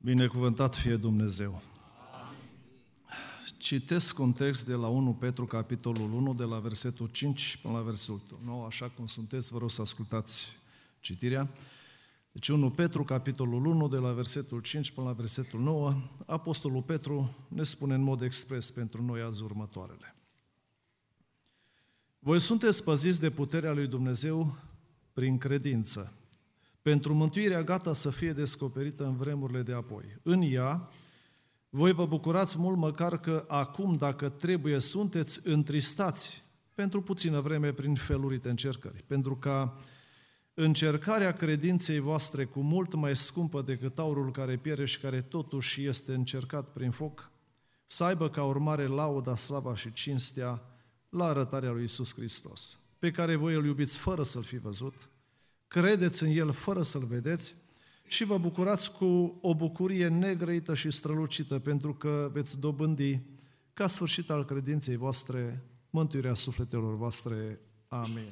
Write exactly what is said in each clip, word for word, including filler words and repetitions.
Binecuvântat fie Dumnezeu! Citesc un text de la unu Petru, capitolul unu, de la versetul cinci până la versetul nouă, așa cum sunteți, vă rog să ascultați citirea. Deci unu Petru, capitolul unu, de la versetul cinci până la versetul nouă, Apostolul Petru ne spune în mod expres pentru noi azi următoarele. Voi sunteți păziți de puterea lui Dumnezeu prin credință, pentru mântuirea gata să fie descoperită în vremurile de apoi. În ea, voi vă bucurați mult măcar că acum, dacă trebuie, sunteți întristați pentru puțină vreme prin felurite încercări, pentru ca încercarea credinței voastre, cu mult mai scumpă decât aurul care pierde și care totuși este încercat prin foc, să aibă ca urmare lauda, slava și cinstea la arătarea lui Iisus Hristos, pe care voi îl iubiți fără să-L fi văzut, credeți în El fără să-L vedeți și vă bucurați cu o bucurie negrăită și strălucită, pentru că veți dobândi ca sfârșit al credinței voastre mântuirea sufletelor voastre. Amin.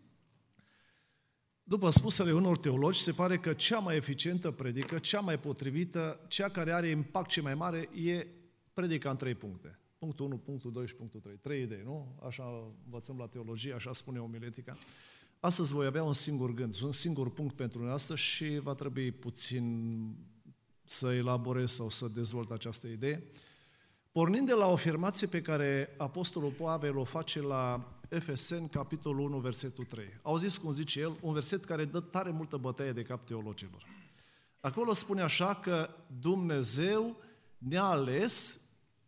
După spusele unor teologi, se pare că cea mai eficientă predică, cea mai potrivită, cea care are impact cel mai mare, e predica în trei puncte. Punctul unu, punctul doi și punctul trei. Trei idei, nu? Așa învățăm la teologie, așa spune omiletica. Astăzi voi avea un singur gând, un singur punct pentru noi astăzi și va trebui puțin să elaborez sau să dezvolt această idee. Pornind de la o afirmație pe care Apostolul Pavel o face la Efeseni, capitolul unu, versetul trei. Auziți cum zice el? Un verset care dă tare multă bătaie de cap teologilor. Acolo spune așa că Dumnezeu ne-a ales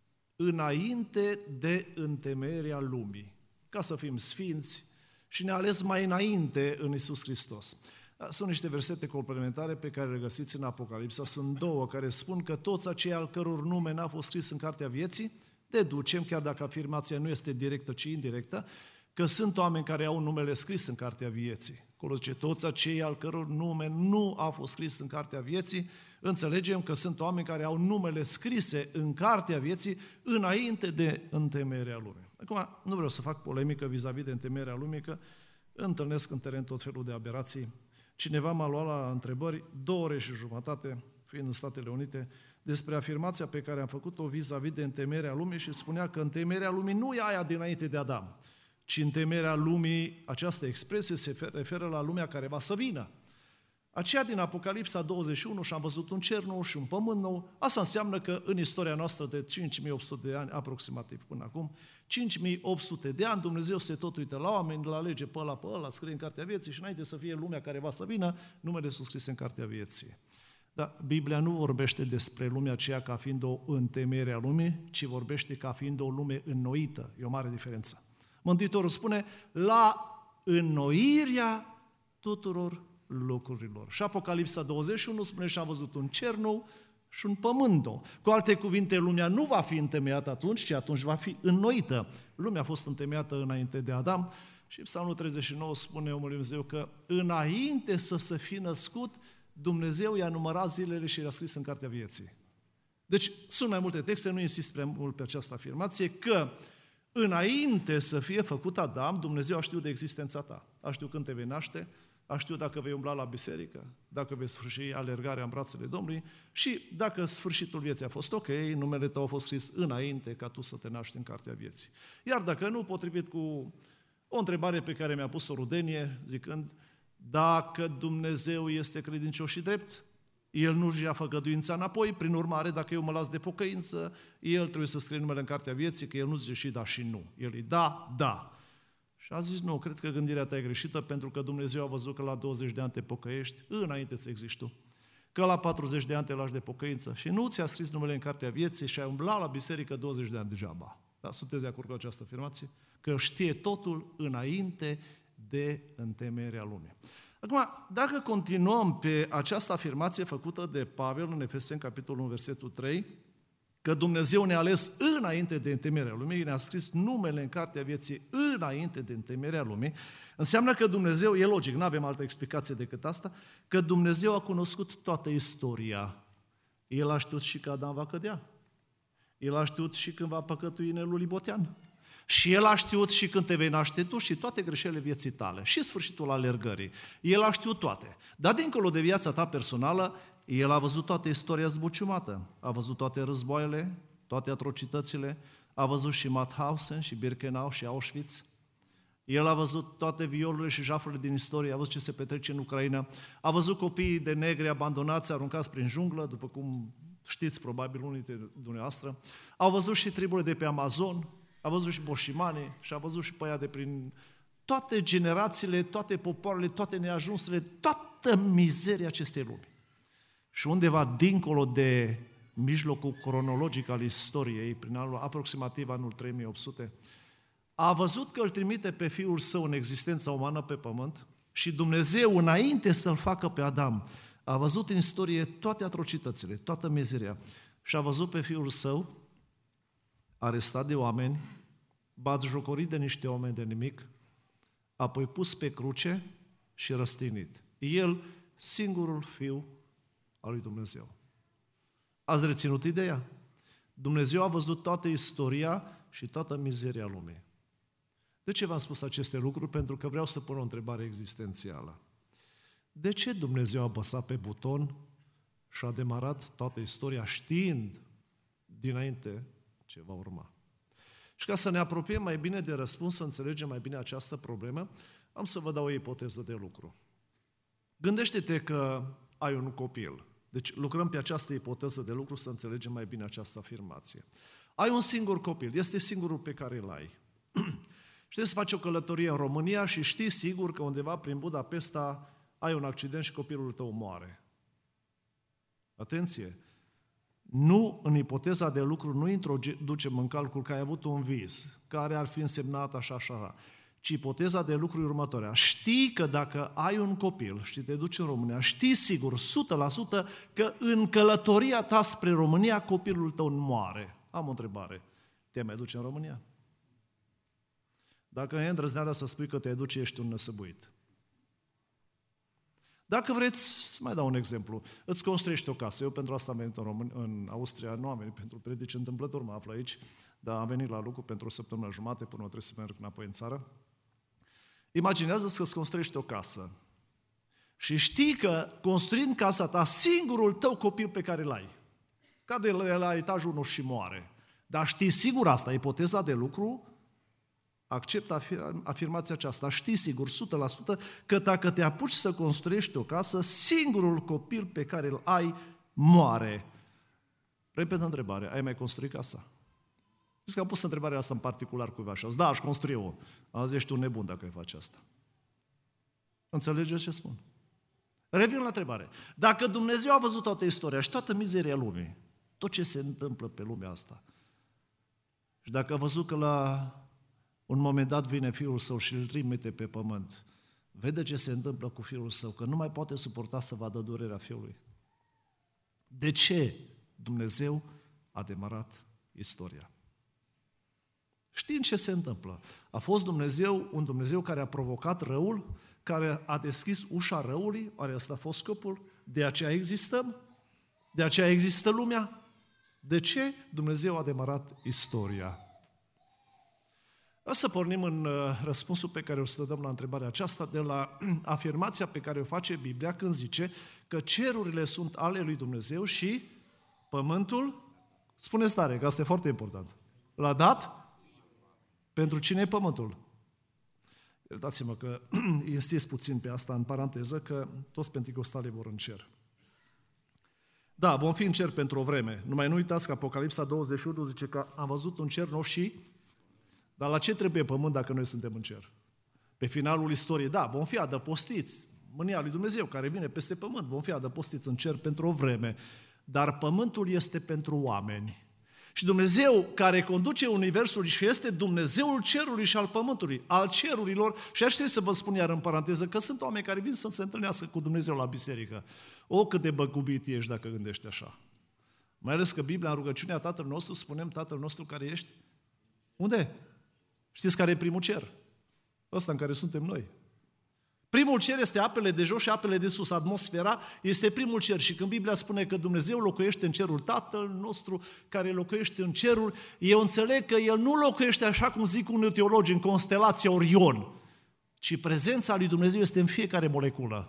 înainte de întemeierea lumii, ca să fim sfinți, și ne-a ales mai înainte în Iisus Hristos. Sunt niște versete complementare pe care le găsiți în Apocalipsa. Sunt două care spun că toți aceia al căror nume n-a fost scris în cartea vieții, deducem, chiar dacă afirmația nu este directă, ci indirectă, că sunt oameni care au numele scris în cartea vieții. Acolo zice, toți aceia al căror nume nu a fost scris în cartea vieții, înțelegem că sunt oameni care au numele scrise în cartea vieții înainte de întemeierea lumii. Acum, nu vreau să fac polemică vis-a-vis de întemeierea lumii, că întâlnesc în teren tot felul de aberații. Cineva m-a luat la întrebări două ore și jumătate, fiind în Statele Unite, despre afirmația pe care am făcut-o vis-a-vis de întemeierea lumii și spunea că întemeierea lumii nu e aia dinainte de Adam, ci întemeierea lumii, această expresie se referă la lumea care va să vină. Aceea din Apocalipsa douăzeci și unu, și am văzut un cer nou și un pământ nou, asta înseamnă că în istoria noastră de cinci mii opt sute de ani, aproximativ până acum, cinci mii opt sute de ani, Dumnezeu se tot uită la oameni, la alege pe ăla, pe ăla, scrie în cartea vieții și înainte să fie lumea care va să vină, numele Iisus scris în cartea vieții. Dar Biblia nu vorbește despre lumea aceea ca fiind o întemeiere a lumii, ci vorbește ca fiind o lume înnoită. E o mare diferență. Mântuitorul spune, la înnoirea tuturor lucrurilor. Și Apocalipsa douăzeci și unu spune și a văzut un cer nou și un pământ nou. Cu alte cuvinte, lumea nu va fi întemeiată atunci, ci atunci va fi înnoită. Lumea a fost întemeiată înainte de Adam și Psalmul treizeci și nouă spune omul lui Dumnezeu că înainte să se fi născut, Dumnezeu i-a numărat zilele și le-a scris în cartea vieții. Deci sunt mai multe texte, nu insist prea mult pe această afirmație, că înainte să fie făcut Adam, Dumnezeu a știut de existența ta. A știut când te vei naște, a știut dacă vei umbla la biserică, dacă vei sfârși alergarea în brațele Domnului și dacă sfârșitul vieții a fost ok, numele tău a fost scris înainte ca tu să te naști în cartea vieții. Iar dacă nu, potrivit cu o întrebare pe care mi-a pus-o rudenie, zicând, dacă Dumnezeu este credincios și drept, El nu-și ia făgăduința înapoi, prin urmare, dacă eu mă las de pocăință, El trebuie să scrie numele în cartea vieții, că El nu zice și da și nu. El e da, da. Și a zis, nu, cred că gândirea ta e greșită, pentru că Dumnezeu a văzut că la douăzeci de ani te pocăiești, înainte să existi tu. Că la patruzeci de ani te lași de pocăință și nu ți-a scris numele în cartea vieții și ai umblat la biserică douăzeci de ani degeaba. Da? Sunteți de acord cu această afirmație? Că știe totul înainte de întemeierea lumii. Acum, dacă continuăm pe această afirmație făcută de Pavel în Efeseni, capitolul unu, versetul trei, că Dumnezeu ne-a ales înainte de întemeierea lumii, ne-a scris numele în cartea vieții înainte de întemeierea lumii, înseamnă că Dumnezeu, e logic, nu avem altă explicație decât asta, că Dumnezeu a cunoscut toată istoria. El a știut și că Adam va cădea. El a știut și când va păcătui inelul Libotean. Și El a știut și când te vei naște tu și toate greșelile vieții tale. Și sfârșitul alergării. El a știut toate. Dar dincolo de viața ta personală, El a văzut toată istoria zbuciumată, a văzut toate războaiele, toate atrocitățile, a văzut și Mauthausen, și Birkenau, și Auschwitz. El a văzut toate violurile și jafurile din istorie, a văzut ce se petrece în Ucraina, a văzut copiii de negri abandonați, aruncați prin junglă, după cum știți probabil unii dintre dumneavoastră, au văzut și triburile de pe Amazon, a văzut și boșimanii și a văzut și pe aia de prin toate generațiile, toate popoarele, toate neajunsurile, toată mizeria acestei lumi. Și undeva dincolo de mijlocul cronologic al istoriei, prin anul aproximativ anul trei mii opt sute, a văzut că îl trimite pe Fiul Său în existența umană pe pământ și Dumnezeu, înainte să-l facă pe Adam, a văzut în istorie toate atrocitățile, toată mizeria și a văzut pe Fiul Său arestat de oameni, batjocorit de niște oameni de nimic, apoi pus pe cruce și răstignit. El, singurul Fiu al lui Dumnezeu. Ați reținut ideea? Dumnezeu a văzut toată istoria și toată mizeria lumii. De ce v-am spus aceste lucruri? Pentru că vreau să pun o întrebare existențială. De ce Dumnezeu a apăsat pe buton și a demarat toată istoria știind dinainte ce va urma? Și ca să ne apropiem mai bine de răspuns, să înțelegem mai bine această problemă, am să vă dau o ipoteză de lucru. Gândește-te că ai un copil. Deci lucrăm pe această ipoteză de lucru să înțelegem mai bine această afirmație. Ai un singur copil, este singurul pe care îl ai. Știi să faci o călătorie în România și știi sigur că undeva prin Budapesta ai un accident și copilul tău moare. Atenție! Nu, în ipoteza de lucru, nu introducem în calcul că ai avut un vis, care ar fi însemnat așa, așa, ci ipoteza de lucru e următoarea. Știi că dacă ai un copil și te duci în România, știi sigur, o sută la sută, că în călătoria ta spre România copilul tău moare. Am o întrebare. Te mai duci în România? Dacă ai îndrăzneala să spui că te duci, ești un năsăbuit. Dacă vreți, să mai dau un exemplu, îți construiești o casă. Eu pentru asta am venit în, Român, în Austria, nu am venit pentru predici, întâmplător mă aflu aici, dar am venit la lucru pentru o săptămână jumate până trebuie să merg înapoi în țară. Imaginează-ți că îți construiești o casă și știi că construind casa ta, singurul tău copil pe care îl ai, cade la etajul unu și moare. Dar știi sigur asta, ipoteza de lucru, accept afirmația aceasta, știi sigur, o sută la sută, că dacă te apuci să construiești o casă, singurul copil pe care îl ai moare. Repet întrebare, ai mai construit casa? Zic că am pus întrebarea asta în particular cuiva și a zis, da, aș construi eu. A zis, ești un nebun dacă îi faci asta. Înțelegeți ce spun? Revin la întrebare. Dacă Dumnezeu a văzut toată istoria și toată mizeria lumii, tot ce se întâmplă pe lumea asta, și dacă a văzut că la un moment dat vine Fiul Său și îl trimite pe pământ, vede ce se întâmplă cu Fiul Său, că nu mai poate suporta să vadă durerea Fiului. De ce Dumnezeu a demarat istoria? Știind ce se întâmplă. A fost Dumnezeu un Dumnezeu care a provocat răul, care a deschis ușa răului, oare ăsta a fost scopul? De aceea existăm? De aceea există lumea? De ce Dumnezeu a demarat istoria? O să pornim în răspunsul pe care o să dăm la întrebarea aceasta de la afirmația pe care o face Biblia când zice că cerurile sunt ale lui Dumnezeu și pământul, spuneți tare, că asta e foarte important, l-a dat? Pentru cine e pământul? Iertați-mă că insist puțin pe asta în paranteză, că toți penticostalii vor în cer. Da, vom fi în cer pentru o vreme. Numai nu uitați că Apocalipsa douăzeci și unu zice că am văzut un cer nou și... Dar la ce trebuie pământ dacă noi suntem în cer? Pe finalul istoriei, da, vom fi adăpostiți. Mânia lui Dumnezeu care vine peste pământ, vom fi adăpostiți în cer pentru o vreme. Dar pământul este pentru oameni. Și Dumnezeu care conduce universul și este Dumnezeul cerului și al pământului, al cerurilor, și aș trebui să vă spun iar în paranteză că sunt oameni care vin să se întâlnească cu Dumnezeu la biserică. O, cât de băcubit ești dacă gândești așa. Mai ales că Biblia, în rugăciunea Tatăl nostru, spunem Tatăl nostru care ești? Unde? Știți care e primul cer? Ăsta în care suntem noi. Primul cer este apele de jos și apele de sus. Atmosfera este primul cer. Și când Biblia spune că Dumnezeu locuiește în cerul, Tatăl nostru care locuiește în cerul, eu înțeleg că El nu locuiește așa cum zic unii teologi în constelația Orion, ci prezența lui Dumnezeu este în fiecare moleculă.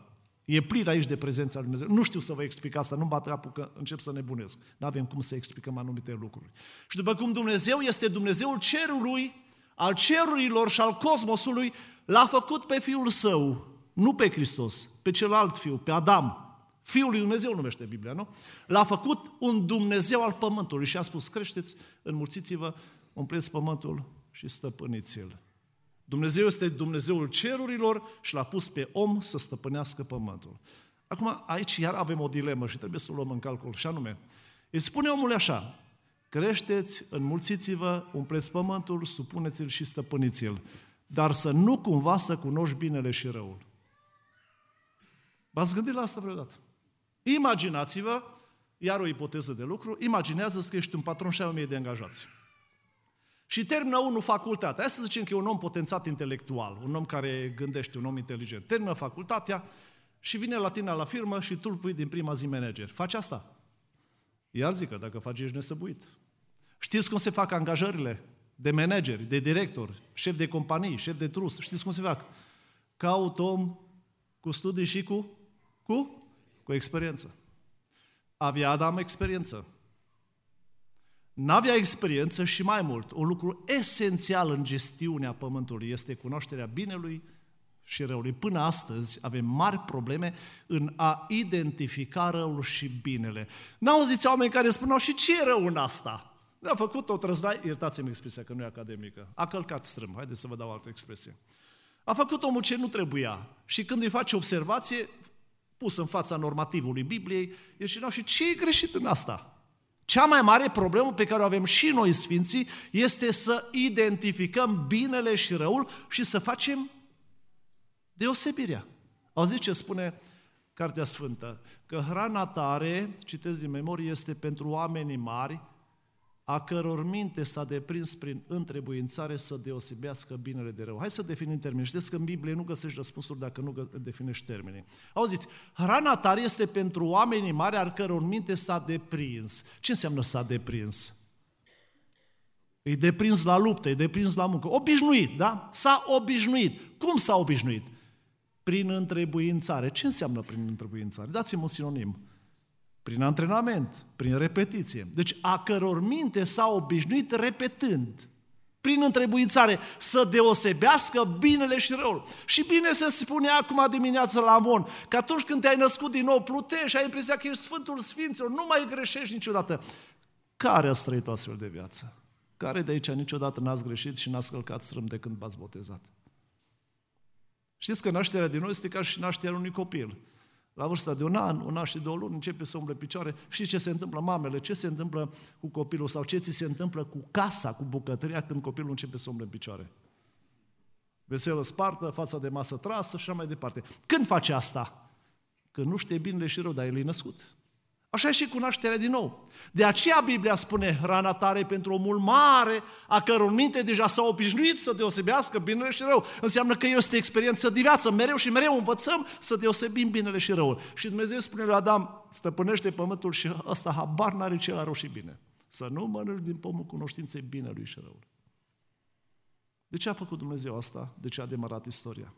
E plin aici de prezența lui Dumnezeu. Nu știu să vă explic asta, nu-mi bat capul că încep să nebunesc. Nu avem cum să explicăm anumite lucruri. Și după cum Dumnezeu este Dumnezeul cerului, al cerurilor și al cosmosului, l-a făcut pe Fiul Său, nu pe Hristos, pe celălalt Fiu, pe Adam. Fiul lui Dumnezeu numește Biblia, nu? L-a făcut un Dumnezeu al pământului și a spus, creșteți, înmulțiți-vă, umpleți pământul și stăpâniți-l. Dumnezeu este Dumnezeul cerurilor și l-a pus pe om să stăpânească pământul. Acum, aici iar avem o dilemă și trebuie să o luăm în calcul, și anume, îi spune omul așa, creșteți, înmulțiți-vă, umpleți pământul, supuneți-l și stăpâniți-l, dar să nu cumva să cunoști binele și răul. V-ați gândit la asta vreodată? Imaginați-vă, iar o ipoteză de lucru, imaginează că ești un patron și ai o mie de angajați. Și termină unul facultatea. Hai să zicem că e un om potențat intelectual, un om care gândește, un om inteligent. Termină facultatea și vine la tine la firmă și tu îl pui din prima zi manager. Faci asta? Iar zic că dacă faci, ești nesăbuit. Știți cum se fac angajările de manageri, de directori, șef de companii, șef de trust? Știți cum se fac? Caut om cu studii și cu? Cu? Cu experiență. Avea Adam experiență. N-avea experiență și mai mult. Un lucru esențial în gestiunea pământului este cunoașterea binelui și răului. Până astăzi avem mari probleme în a identifica răul și binele. N-auziți oameni care spuneau, și ce e rău în asta? Ne-a făcut o trăzdai, iertați-mi expresia că nu e academică, a călcat strâmb, haideți să vă dau altă expresie. A făcut omul ce nu trebuia și când îi face observație, pus în fața normativului Bibliei, el și și ce e greșit în asta? Cea mai mare problemă pe care o avem și noi, sfinții, este să identificăm binele și răul și să facem deosebirea. Auziți ce spune Cartea Sfântă? Că hrana tare, citesc din memorie, este pentru oamenii mari, a căror minte s-a deprins prin întrebuințare să deosebească binele de rău. Hai să definim termenii. Știți că în Biblie nu găsești răspunsuri dacă nu definești termenii. Auziți, hrana tare este pentru oamenii mari, a căror minte s-a deprins. Ce înseamnă s-a deprins? E deprins la luptă, e deprins la muncă. Obișnuit, da? S-a obișnuit. Cum s-a obișnuit? Prin întrebuințare. Ce înseamnă prin întrebuințare? Dați-mi un sinonim. Prin antrenament, prin repetiție. Deci a căror minte s-a obișnuit repetând, prin întrebuințare, să deosebească binele și răul. Și bine se spune acum dimineață la Amon, că atunci când te-ai născut din nou, plutești și ai impresia că ești Sfântul Sfinților, nu mai greșești niciodată. Care a trăit o astfel de viață? Care de aici niciodată n-ați greșit și n-ați călcat strâmb de când v-ați botezat? Știți că nașterea din nou este ca și nașterea unui copil. La vârsta de un an, un an și două luni, începe să umble picioare. Știți ce se întâmplă, mamele? Ce se întâmplă cu copilul? Sau ce ți se întâmplă cu casa, cu bucătăria, când copilul începe să umble în picioare? Veselă spartă, fața de masă trasă și așa mai departe. Când face asta? Când nu știe binele și rău, dar el e născut. Așa e și cu nașterea din nou. De aceea Biblia spune, hrana tare pentru omul mare, a căror minte deja s-a obișnuit să deosebească binele și rău. Înseamnă că este experiență de viață, mereu și mereu învățăm să deosebim binele și răul. Și Dumnezeu spune lui Adam, stăpânește pământul și ăsta habar n-are ce la rău și bine. Să nu mănânci din pomul cunoștinței binelui și răului. De ce a făcut Dumnezeu asta? De ce a demarat istoria?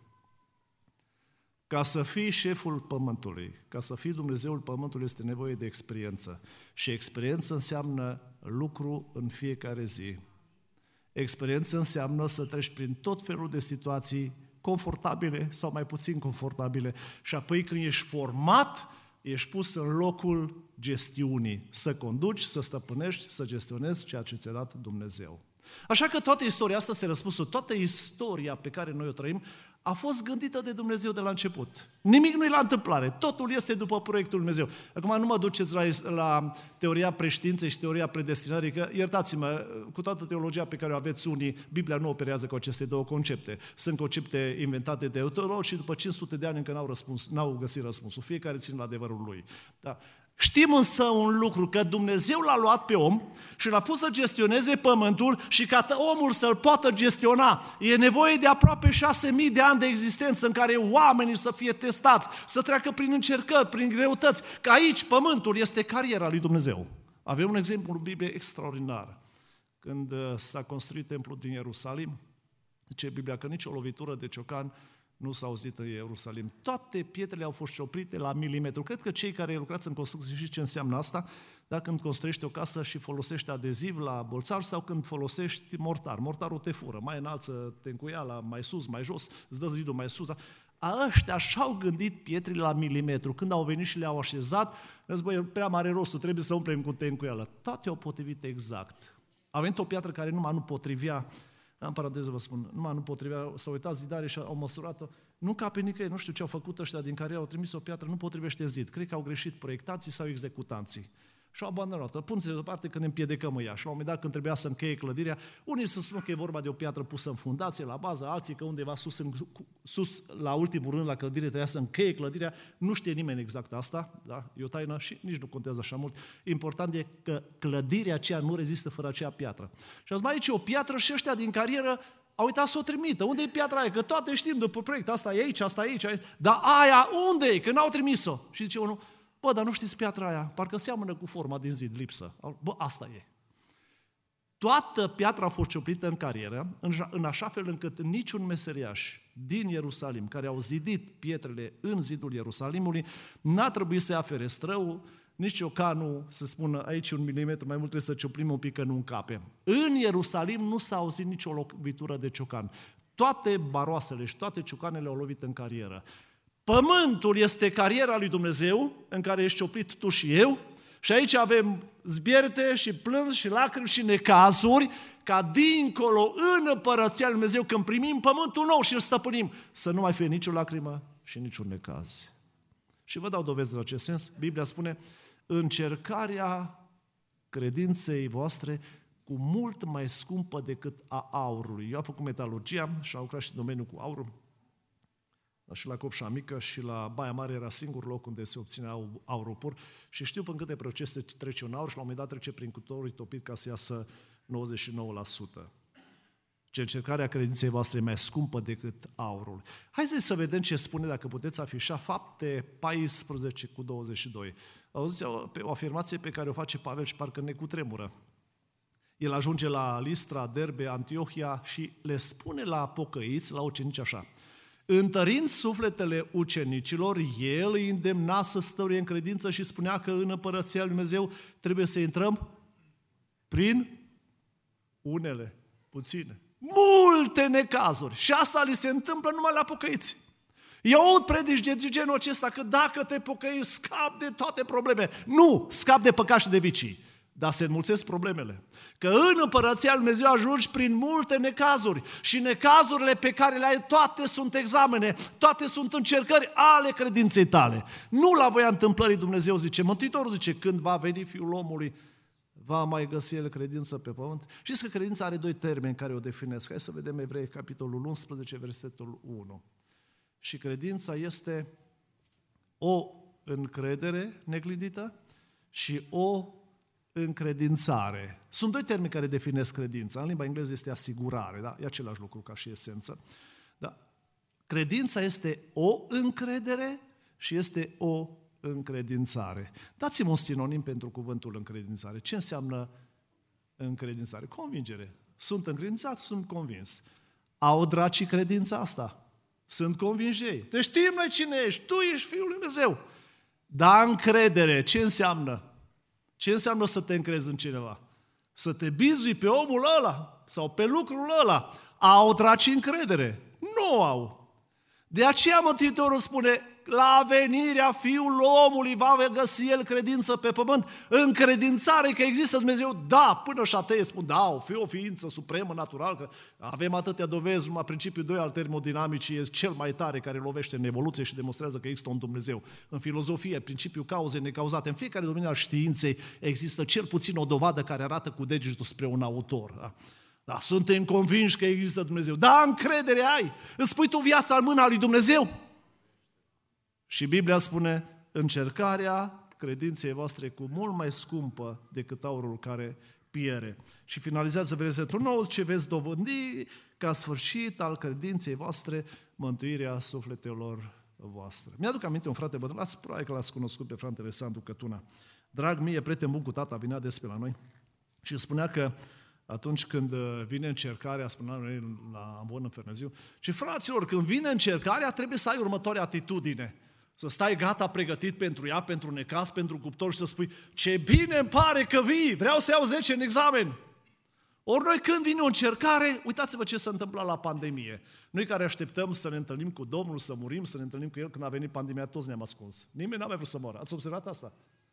Ca să fii șeful pământului, ca să fii Dumnezeul pământului, este nevoie de experiență. Și experiență înseamnă lucru în fiecare zi. Experiență înseamnă să treci prin tot felul de situații confortabile sau mai puțin confortabile. Și apoi când ești format, ești pus în locul gestiunii. Să conduci, să stăpânești, să gestionezi ceea ce ți-a dat Dumnezeu. Așa că toată istoria asta este răspunsul, toată istoria pe care noi o trăim a fost gândită de Dumnezeu de la început. Nimic nu e la întâmplare, totul este după proiectul Lui Dumnezeu. Acum nu mă duceți la, la teoria preștiinței și teoria predestinării, că, iertați-mă, cu toată teologia pe care o aveți unii, Biblia nu operează cu aceste două concepte. Sunt concepte inventate de teologi și după cinci sute de ani încă n-au, răspuns, n-au găsit răspunsul. Fiecare ține la adevărul lui. Da. Știm însă un lucru, că Dumnezeu l-a luat pe om și l-a pus să gestioneze pământul și ca omul să-l poată gestiona, e nevoie de aproape șase mii de ani de existență în care oamenii să fie testați, să treacă prin încercări, prin greutăți, că aici pământul este cariera lui Dumnezeu. Avem un exemplu în Biblie extraordinar. Când s-a construit templul din Ierusalim, zice Biblia că nicio lovitură de ciocan nu s-a auzit în Ierusalim. Toate pietrele au fost cioplite la milimetru. Cred că cei care lucrați în construcție știți ce înseamnă asta, dacă când construiești o casă și folosești adeziv la bolțar sau când folosești mortar. Mortarul te fură, mai înalță tencuiala, mai sus, mai jos, îți dă zidul mai sus. A ăștia și-au gândit pietrele la milimetru. Când au venit și le-au așezat, le-au zis, băi, prea mare rostul, trebuie să umplem cu tencuială. Toate au potrivit exact. A venit o piatră care numai nu potrivea, în paranteză vă spun, numai nu potrivea, s-au uitat zidare și au măsurat-o, nu ca pe nicăieri, nu știu ce au făcut ăștia din care au trimis o piatră, nu potrivește în zid. Cred că au greșit proiectanții sau executanții. Și au abandonat-o. Puneți deoparte că ne împiedicăm ea. Și la un moment dat, când trebuia să încheie clădirea, unii să spună că e vorba de o piatră pusă în fundație, la bază, alții că undeva sus, în, sus la ultimul rând, la clădire, trebuia să încheie clădirea. Nu știe nimeni exact asta, da? E o taină și nici nu contează așa mult. Important e că clădirea aceea nu rezistă fără acea piatră. Și azi mai aici o piatră și ăștia din carieră au uitat să o trimită. Unde e piatra aia? Că toate știm după proiect. Asta e aici, asta e aici. Dar aia unde e? Că n-au trimis-o. Și zice unul, bă, dar nu știți piatra aia? Parcă seamănă cu forma din zid, lipsă. Bă, asta e. Toată piatra a fost cioplită în carieră, în așa fel încât niciun meseriaș din Ierusalim, care au zidit pietrele în zidul Ierusalimului, n-a trebuit să ia ferestrăul, nici ciocanul, să spună aici un milimetru mai mult trebuie să cioplim un pic că nu încape. În Ierusalim nu s-a auzit nicio lovitură de ciocan. Toate baroasele și toate ciocanele au lovit în carieră. Pământul este cariera lui Dumnezeu, în care ești cioplit tu și eu, și aici avem zbierte și plâns și lacrimi și necazuri, ca dincolo, în Împărăția lui Dumnezeu, când primim pământul nou și îl stăpânim, să nu mai fie nicio lacrimă și niciun necaz. Și vă dau dovezi în acest sens. Biblia spune, încercarea credinței voastre cu mult mai scumpă decât a aurului. Eu am făcut metalurgia și am lucrat și în domeniul cu aurul. Și la Copșa Mică și la Baia Mare era singur loc unde se obținea aurul pur și știu până câte procese trece un aur și la un moment dat trece prin cutorul topit ca să iasă nouăzeci și nouă la sută. Ce încercarea credinței voastre e mai scumpă decât aurul. Haideți să vedem ce spune, dacă puteți afișa, Fapte paisprezece cu douăzeci și doi. Auziți o, o afirmație pe care o face Pavel și parcă ne cutremură. El ajunge la Listra, Derbe, Antiohia și le spune la pocăiți, la ucenici așa. Întărind sufletele ucenicilor, el îi îndemna să stăruie în credință și spunea că în Împărăția lui Dumnezeu trebuie să intrăm prin unele, puține, multe necazuri. Și asta li se întâmplă numai la pocăiți. Eu aud predici de genul acesta că dacă te pocăiești, scapi de toate probleme. Nu, scapi de păcat și de vicii. Dar se înmulțesc problemele. Că în Împărăția lui Dumnezeu ajungi prin multe necazuri și necazurile pe care le ai, toate sunt examene, toate sunt încercări ale credinței tale. Nu la voia întâmplării Dumnezeu, zice Mântuitorul, zice, când va veni Fiul omului, va mai găsi el credință pe pământ. Știți că credința are doi termeni care o definesc. Hai să vedem Evrei, capitolul unsprezece, versetul unu. Și credința este o încredere neclintită și o încredințare. Sunt doi termeni care definesc credința. În limba engleză este asigurare, da? E același lucru ca și esență. Da? Credința este o încredere și este o încredințare. Dați-mi un sinonim pentru cuvântul încredințare. Ce înseamnă încredințare? Convingere. Sunt încredințat, sunt convins. Au dracii credința asta. Sunt convinși ei. Te știm noi cine ești, tu ești Fiul lui Dumnezeu. Dar încredere, ce înseamnă? Ce înseamnă să te încrezi în cineva? Să te bizui pe omul ăla sau pe lucrul ăla. Au dracii încredere? Nu au. De aceea Mântuitorul spune, la venirea Fiului omului va găsi el credință pe pământ. Încredințare că există Dumnezeu, da, până și atei spun, da, o fi o ființă supremă, natural, că avem atâtea dovezi, numai principiul doi al termodinamicii e cel mai tare care lovește în evoluție și demonstrează că există un Dumnezeu. În filozofie, principiul cauzei necauzate, în fiecare domeniu al științei există cel puțin o dovadă care arată cu degetul spre un autor. Da? Da, suntem convinși că există Dumnezeu. Da, încredere ai. Îți pui tu viața în mâna lui Dumnezeu. Și Biblia spune, încercarea credinței voastre cu mult mai scumpă decât aurul care piere. Și finalizează versetul nouă, ce veți dovândi ca sfârșit al credinței voastre mântuirea sufletelor voastre. Mi-aduc aminte un frate bătrân, ați probabil că l-ați cunoscut pe fratele Sandu Cătuna. Drag mie, prieten bun cu tata, vinea des pe la noi și spunea că atunci când vine încercarea, spuneam noi la Ambon în Ferneziu, și fraților, când vine încercarea, trebuie să ai următoarea atitudine. Să stai gata, pregătit pentru ea, pentru necaz, pentru cuptor și să spui, ce bine îmi pare că vii, vreau să iau zece în examen. Ori noi când vine o încercare, uitați-vă ce s-a întâmplat la pandemie. Noi care așteptăm să ne întâlnim cu Domnul, să murim, să ne întâlnim cu El, când a venit pandemia, toți ne-am ascuns. Nimeni n-a mai vrut să moară. Ați observat asta?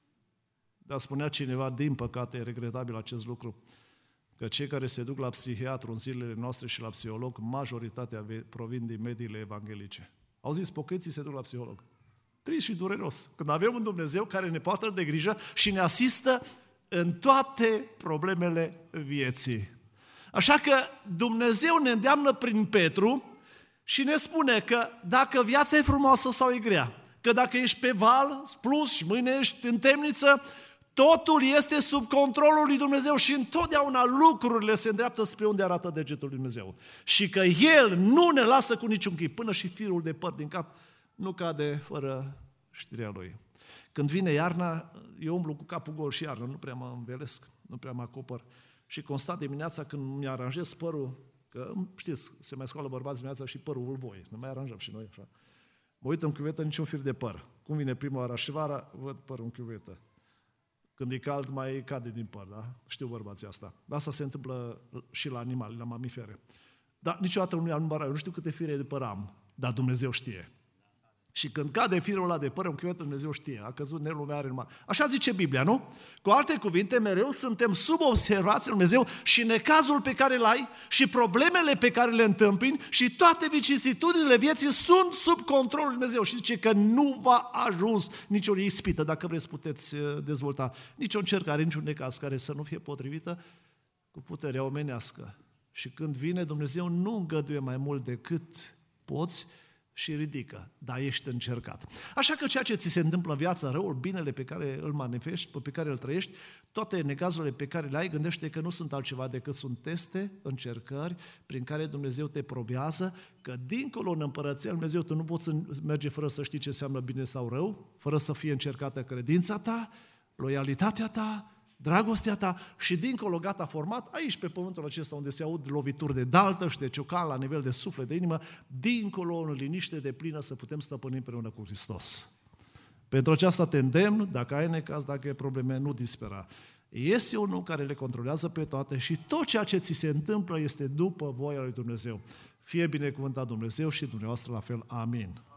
Dar spunea cineva, din păcate, e regretabil acest lucru, că cei care se duc la psihiatru în zilele noastre și la psiholog, majoritatea provin din mediile evanghelice. Au zis, pocăiții se duc la psiholog. Trist și dureros. Când avem un Dumnezeu care ne poartă de grijă și ne asistă în toate problemele vieții. Așa că Dumnezeu ne îndeamnă prin Petru și ne spune că dacă viața e frumoasă sau e grea, că dacă ești pe val, plus și mâine ești în temniță, totul este sub controlul lui Dumnezeu și întotdeauna lucrurile se îndreaptă spre unde arată degetul lui Dumnezeu. Și că El nu ne lasă cu niciun chip, până și firul de păr din cap nu cade fără știrea Lui. Când vine iarna, eu umblu cu capul gol și iarna, nu prea mă învelesc, nu prea mă acopăr. Și constat dimineața când mi-aranjez părul, că știți, se mai scoală bărbați dimineața și părul îl voi, ne mai aranjăm și noi așa. Mă uit în chiuvetă, niciun fir de păr. Cum vine prima oară și vara, văd părul în chiuvetă. Când e cald, mai cade din păr, da? Știu bărbații asta. Asta se întâmplă și la animale, la mamifere. Dar niciodată nu mi-am numărat, eu nu știu câte fire de păr am, dar Dumnezeu știe. Și când cade firul ăla de păr, în chiuvetă, Dumnezeu știe, a căzut, nelumea are numai. Așa zice Biblia, nu? Cu alte cuvinte, mereu suntem sub observație lui Dumnezeu și necazul pe care îl ai și problemele pe care le întâmpini și toate vicisitudinile vieții sunt sub controlul lui Dumnezeu. Și zice că nu va ajuns nicio ispită, dacă vreți puteți dezvolta, nicio încercare, niciun necaz care să nu fie potrivită cu puterea omenească. Și când vine Dumnezeu, nu îngăduie mai mult decât poți și ridică, dar ești încercat. Așa că ceea ce ți se întâmplă în viață, răul, binele pe care îl manifesti, pe care îl trăiești, toate necazurile pe care le ai, gândește că nu sunt altceva decât sunt teste, încercări, prin care Dumnezeu te probează, că dincolo în împărăția lui Dumnezeu tu nu poți merge fără să știi ce înseamnă bine sau rău, fără să fie încercată credința ta, loialitatea ta, dragostea ta și dincolo gata format, aici pe pământul acesta unde se aud lovituri de daltă și de ciocan la nivel de suflet, de inimă, dincolo în liniște de plină să putem stăpâni împreună cu Hristos. Pentru aceasta te îndemn, dacă ai necaz, dacă ai probleme, nu dispera. Este unul care le controlează pe toate și tot ceea ce ți se întâmplă este după voia lui Dumnezeu. Fie binecuvântat Dumnezeu și dumneavoastră la fel. Amin.